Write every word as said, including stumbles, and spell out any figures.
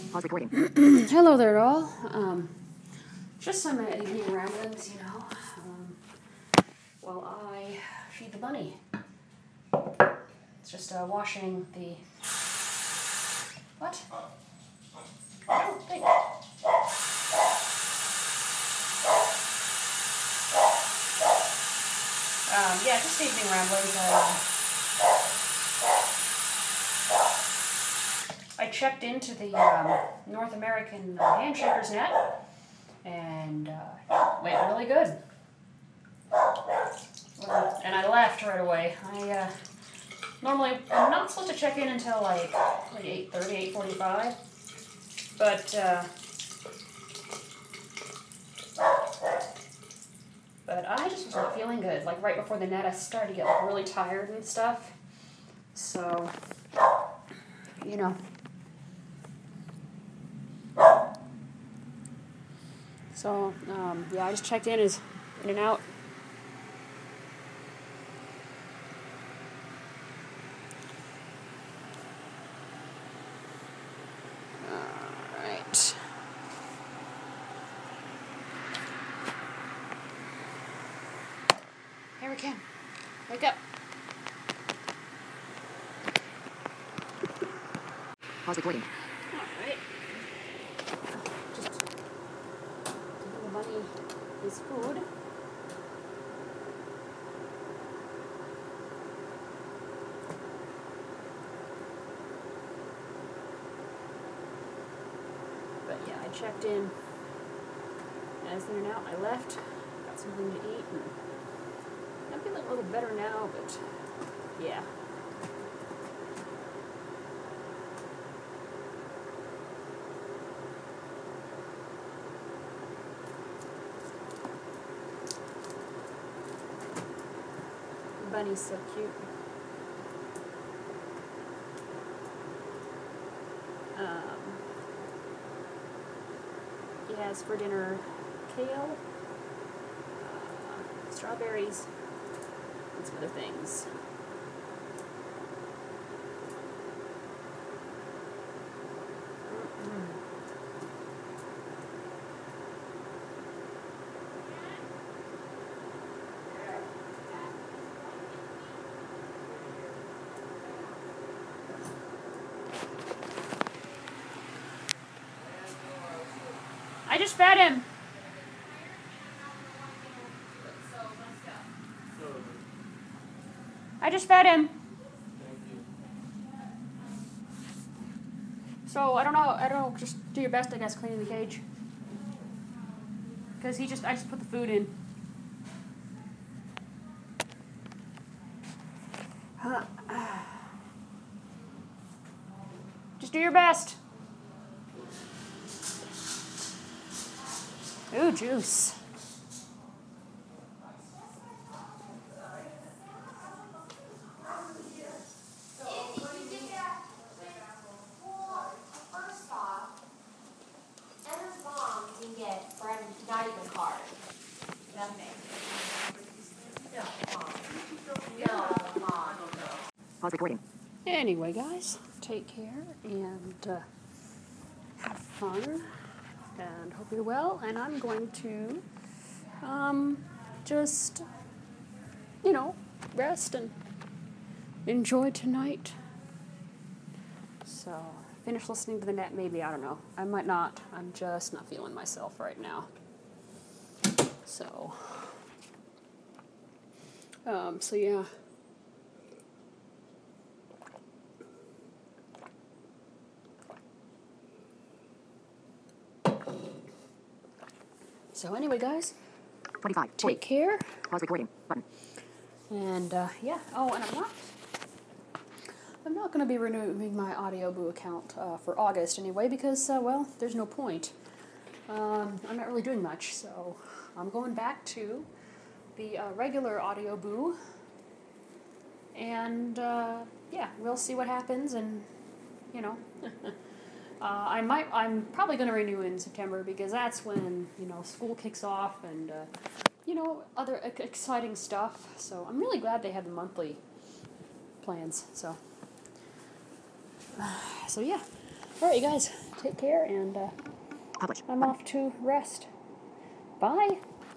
Pause recording. Hello there, all. Um, just some uh, evening ramblings, you know, um, while I feed the bunny. It's just uh, washing the... What? Oh, thank you. Um, yeah, just evening ramblings. I, I checked into the um, North American uh, Handshakers net, and uh, it went really good. Well, and I left right away. I uh, normally I'm not supposed to check in until like like eight thirty, eight forty-five, but uh, but I just was not feeling good. Like right before the net, I started to get like really tired and stuff. So, you know. So, um, yeah, I just checked in, is in and out. Alright. Here we can. Wake up. Pause recording. Alright. Just give the bunny his food. But yeah, I checked in as in and out. I left, got something to eat, and I'm feeling a little better now, but yeah. The bunny's so cute. Um, he has for dinner kale, uh, strawberries, and some other things. Mm-mm. I just fed him. I just fed him. So I don't know. I don't know. Just do your best, I guess, cleaning the cage. Because he just, I just put the food in. Huh. Just do your best. Ooh, juice. Pause recording. Anyway, guys, take care and uh, have fun and hope you're well. And I'm going to um, just, you know, rest and enjoy tonight. So, finish listening to the net, maybe, I don't know. I might not. I'm just not feeling myself right now. So, um, so yeah. So anyway, guys, twenty-five. take forty. care. Pause recording. Button. And uh, yeah. Oh, and I'm not. I'm not going to be renewing my AudioBoo account uh, for August anyway because, uh, well, there's no point. Um, I'm not really doing much, so I'm going back to the uh, regular AudioBoo. And uh, yeah, we'll see what happens, and you know. Uh, I might. I'm probably going to renew in September because that's when you know school kicks off and uh, you know other e- exciting stuff. So I'm really glad they had the monthly plans. So, so yeah. All right, you guys, take care, and uh, Publish. I'm Button. off to rest. Bye.